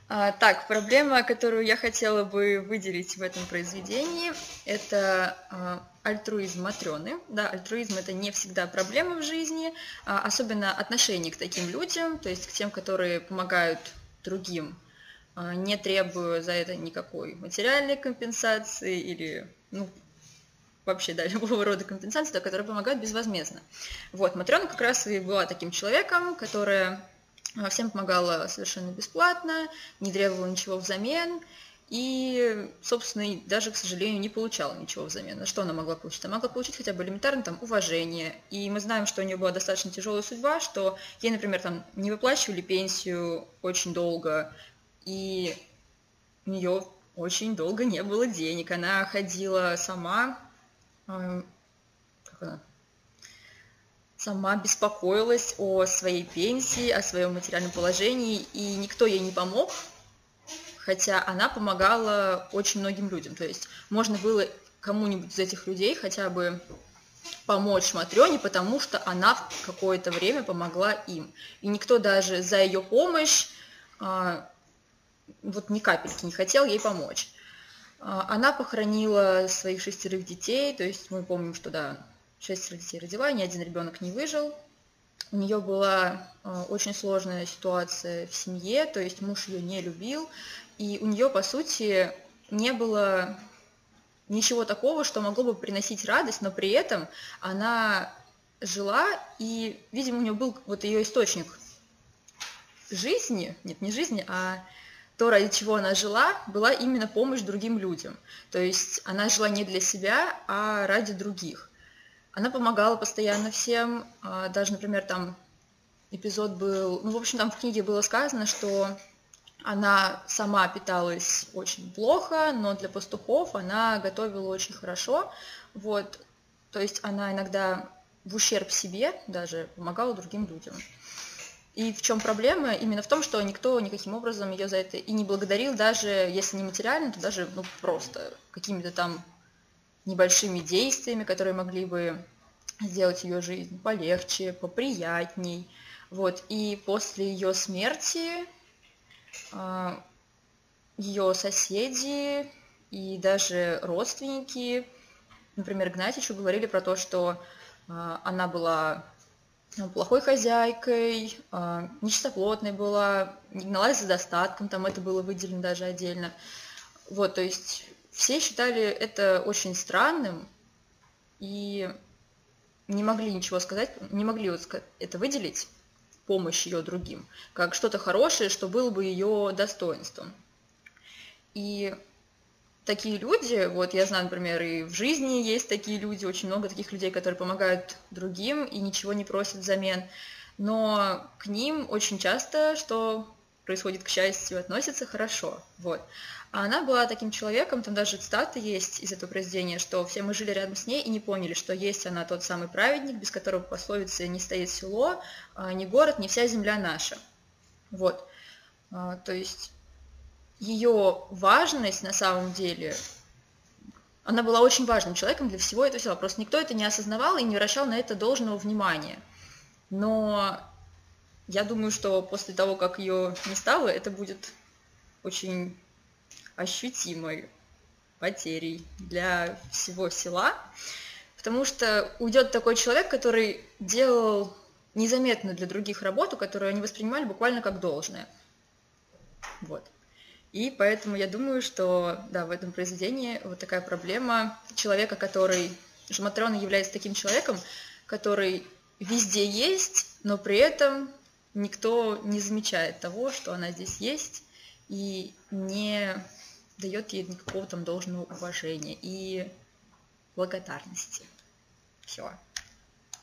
Так, проблема, которую я хотела бы выделить в этом произведении, это альтруизм Матрёны. Да, альтруизм – это не всегда проблема в жизни, особенно отношение к таким людям, то есть к тем, которые помогают другим, не требуя за это никакой материальной компенсации или, вообще, да, любого рода компенсации, которые помогают безвозмездно. Вот, Матрёна как раз и была таким человеком, которая всем помогала совершенно бесплатно, не требовала ничего взамен и, собственно, даже, к сожалению, не получала ничего взамен. Что она могла получить? Она могла получить хотя бы элементарно там уважение. И мы знаем, что у нее была достаточно тяжелая судьба, что ей, например, там не выплачивали пенсию очень долго, и у нее очень долго не было денег. Она ходила сама, сама беспокоилась о своей пенсии, о своем материальном положении, и никто ей не помог, хотя она помогала очень многим людям. То есть можно было кому-нибудь из этих людей хотя бы помочь Матрёне, потому что она в какое-то время помогла им. И никто даже за ее помощь вот ни капельки не хотел ей помочь. Она похоронила своих 6 детей, то есть мы помним, что да, 6 детей родила, ни один ребенок не выжил. У нее была очень сложная ситуация в семье, то есть муж ее не любил, и у нее, по сути, не было ничего такого, что могло бы приносить радость, но при этом она жила, и, видимо, у нее был вот ее источник жизни, нет, не жизни, а то, ради чего она жила, была именно помощь другим людям. То есть она жила не для себя, а ради других. Она помогала постоянно всем, даже, например, там эпизод был, в общем, там в книге было сказано, что она сама питалась очень плохо, но для пастухов она готовила очень хорошо, вот, то есть она иногда в ущерб себе даже помогала другим людям. И в чем проблема? Именно в том, что никто никаким образом ее за это и не благодарил, даже если не материально, то даже просто какими-то там небольшими действиями, которые могли бы сделать ее жизнь полегче, поприятней. Вот. И после ее смерти ее соседи и даже родственники, например, Игнатьичу, говорили про то, что она была плохой хозяйкой, нечистоплотной была, не гналась за достатком, там это было выделено даже отдельно. Вот, то есть все считали это очень странным и не могли ничего сказать, не могли вот это выделить, помощь ее другим, как что-то хорошее, что было бы ее достоинством. И такие люди, вот я знаю, например, и в жизни есть такие люди, очень много таких людей, которые помогают другим и ничего не просят взамен, но к ним очень часто, что происходит, к счастью, относятся хорошо. Вот. А она была таким человеком, там даже цитаты есть из этого произведения, что все мы жили рядом с ней и не поняли, что есть она тот самый праведник, без которого по пословице не стоит село, ни город, ни вся земля наша. Вот. То есть ее важность на самом деле, она была очень важным человеком для всего этого села. Просто никто это не осознавал и не обращал на это должного внимания. Но я думаю, что после того, как ее не стало, это будет очень ощутимой потерей для всего села, потому что уйдет такой человек, который делал незаметно для других работу, которую они воспринимали буквально как должное. Вот. И поэтому я думаю, что да, в этом произведении вот такая проблема человека, который... Матрёна является таким человеком, который везде есть, но при этом никто не замечает того, что она здесь есть, и не дает ей никакого там должного уважения и благодарности. Все.